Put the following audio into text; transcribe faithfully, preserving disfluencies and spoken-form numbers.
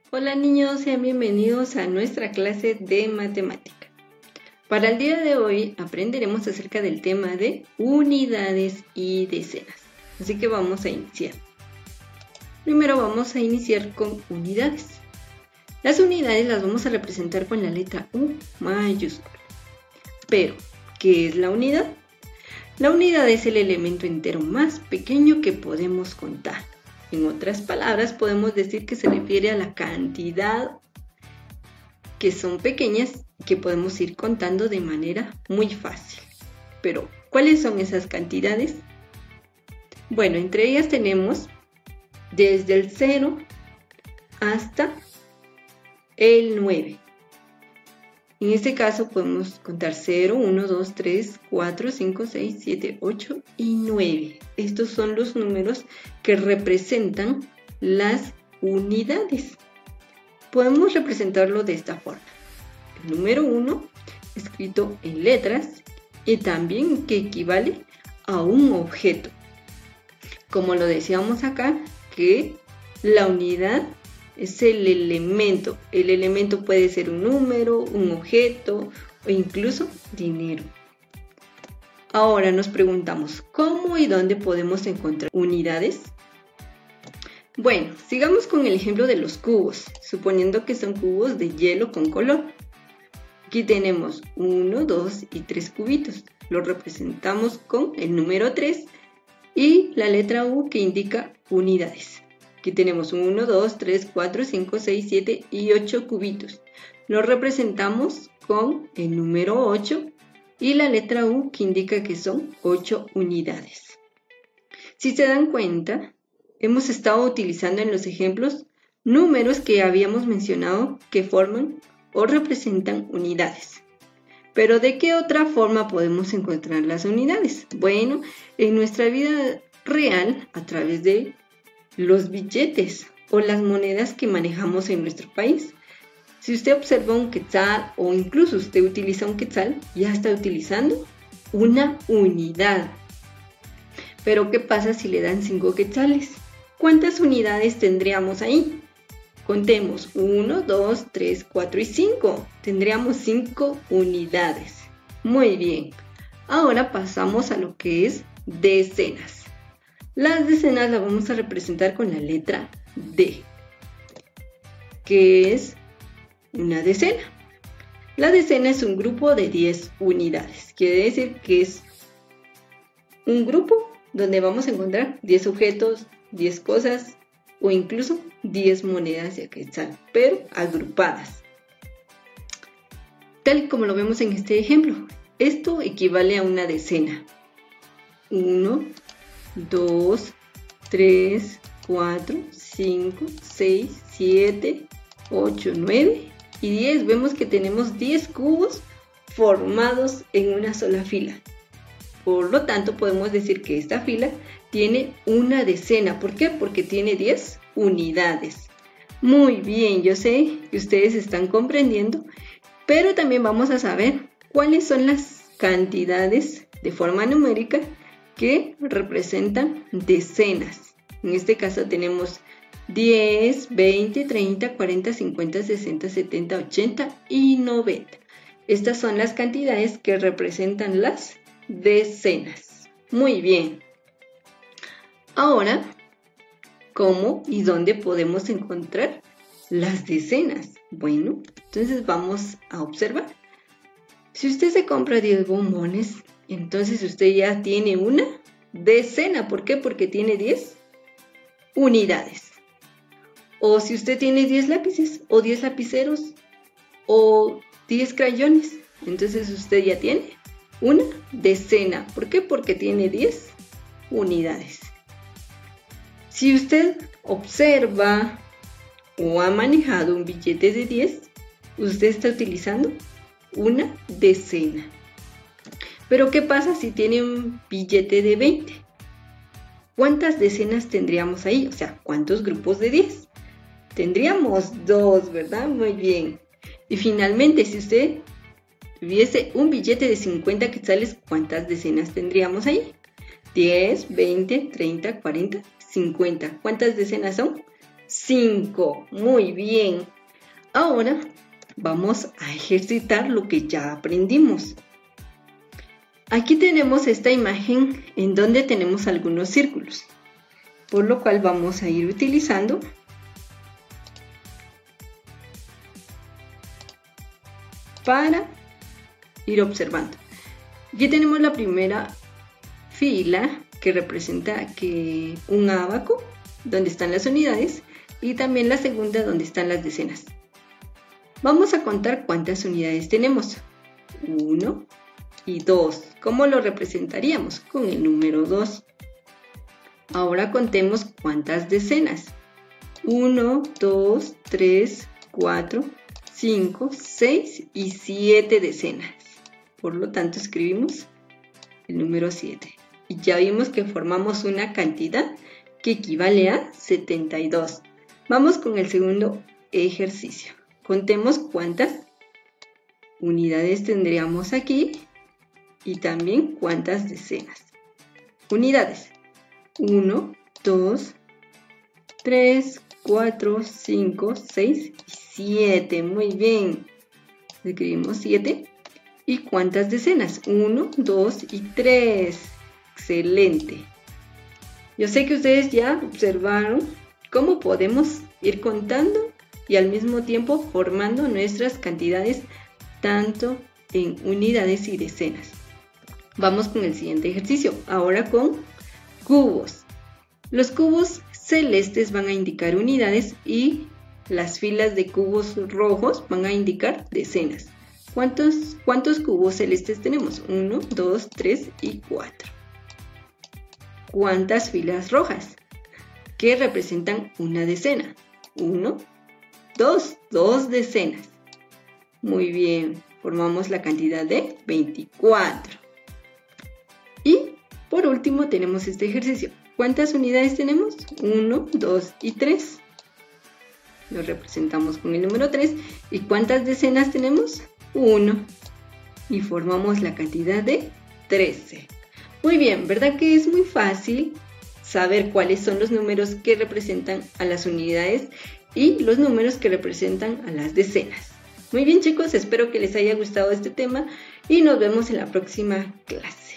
Hola niños, sean bienvenidos a nuestra clase de matemática. Para el día de hoy aprenderemos acerca del tema de unidades y decenas. Así que vamos a iniciar. Primero vamos a iniciar con unidades. Las unidades las vamos a representar con la letra U mayúscula. Pero, ¿qué es la unidad? La unidad es el elemento entero más pequeño que podemos contar. En otras palabras, podemos decir que se refiere a la cantidad que son pequeñas y que podemos ir contando de manera muy fácil. Pero, ¿cuáles son esas cantidades? Bueno, entre ellas tenemos desde el cero hasta el nueve. En este caso podemos contar cero, uno, dos, tres, cuatro, cinco, seis, siete, ocho y nueve. Estos son los números que representan las unidades. Podemos representarlo de esta forma. El número uno, escrito en letras, y también que equivale a un objeto. Como lo decíamos acá, que la unidad es el elemento. El elemento puede ser un número, un objeto o incluso dinero. Ahora nos preguntamos, ¿cómo y dónde podemos encontrar unidades? Bueno, sigamos con el ejemplo de los cubos, suponiendo que son cubos de hielo con color. Aquí tenemos uno, dos y tres cubitos. Los representamos con el número tres y la letra U que indica unidades. Aquí tenemos uno, dos, tres, cuatro, cinco, seis, siete y ocho cubitos. Los representamos con el número ocho y la letra U que indica que son ocho unidades. Si se dan cuenta, hemos estado utilizando en los ejemplos números que habíamos mencionado que forman o representan unidades. Pero ¿de qué otra forma podemos encontrar las unidades? Bueno, en nuestra vida real, a través de los billetes o las monedas que manejamos en nuestro país. Si usted observa un quetzal o incluso usted utiliza un quetzal, ya está utilizando una unidad. Pero ¿qué pasa si le dan cinco quetzales? ¿Cuántas unidades tendríamos ahí? Contemos uno, dos, tres, cuatro y cinco. Tendríamos cinco unidades. Muy bien. Ahora pasamos a lo que es decenas. Las decenas las vamos a representar con la letra D, que es una decena. La decena es un grupo de diez unidades. Quiere decir que es un grupo donde vamos a encontrar diez objetos, diez cosas o incluso diez monedas de quetzal, pero agrupadas. Tal como lo vemos en este ejemplo, esto equivale a una decena. uno, dos, tres, cuatro, cinco, seis, siete, ocho, nueve y diez. Vemos que tenemos diez cubos formados en una sola fila. Por lo tanto, podemos decir que esta fila tiene una decena. ¿Por qué? Porque tiene diez unidades. Muy bien, yo sé que ustedes están comprendiendo, pero también vamos a saber cuáles son las cantidades de forma numérica que representan decenas. En este caso tenemos diez, veinte, treinta, cuarenta, cincuenta, sesenta, setenta, ochenta y noventa. Estas son las cantidades que representan las decenas. Muy bien. Ahora, ¿cómo y dónde podemos encontrar las decenas? Bueno, entonces vamos a observar. Si usted se compra diez bombones, entonces usted ya tiene una decena. ¿Por qué? Porque tiene diez unidades. O si usted tiene diez lápices, o diez lapiceros, o diez crayones, entonces usted ya tiene una decena. ¿Por qué? Porque tiene diez unidades. Si usted observa o ha manejado un billete de diez, usted está utilizando una decena. Pero ¿qué pasa si tiene un billete de veinte? ¿Cuántas decenas tendríamos ahí? O sea, ¿cuántos grupos de diez? Tendríamos dos, ¿verdad? Muy bien. Y finalmente, si usted tuviese un billete de cincuenta quetzales, ¿cuántas decenas tendríamos ahí? diez, veinte, treinta, cuarenta, cincuenta. ¿Cuántas decenas son? cinco. Muy bien. Ahora vamos a ejercitar lo que ya aprendimos. Aquí tenemos esta imagen en donde tenemos algunos círculos, por lo cual vamos a ir utilizando para ir observando. Aquí tenemos la primera fila que representa que un ábaco, donde están las unidades, y también la segunda donde están las decenas. Vamos a contar cuántas unidades tenemos. uno y dos. ¿Cómo lo representaríamos? Con el número dos. Ahora contemos cuántas decenas. uno, dos, tres, cuatro, cinco, seis y siete decenas. Por lo tanto, escribimos el número siete. Y ya vimos que formamos una cantidad que equivale a setenta y dos. Vamos con el segundo ejercicio. Contemos cuántas unidades tendríamos aquí y también cuántas decenas. Unidades. uno, dos, tres, cuatro, cinco, seis y siete. Muy bien. Escribimos siete. ¿Y cuántas decenas? uno, dos y tres. Excelente. Yo sé que ustedes ya observaron cómo podemos ir contando y al mismo tiempo formando nuestras cantidades tanto en unidades y decenas. Vamos con el siguiente ejercicio, ahora con cubos. Los cubos celestes van a indicar unidades y las filas de cubos rojos van a indicar decenas. ¿Cuántos, cuántos cubos celestes tenemos? uno, dos, tres y cuatro. ¿Cuántas filas rojas? Que representan una decena. uno, dos, dos decenas. Muy bien, formamos la cantidad de veinticuatro. Y por último tenemos este ejercicio. ¿Cuántas unidades tenemos? uno, dos y tres. Lo representamos con el número tres. ¿Y cuántas decenas tenemos? uno. Y formamos la cantidad de trece. Muy bien, ¿verdad que es muy fácil saber cuáles son los números que representan a las unidades y los números que representan a las decenas? Muy bien, chicos, espero que les haya gustado este tema y nos vemos en la próxima clase.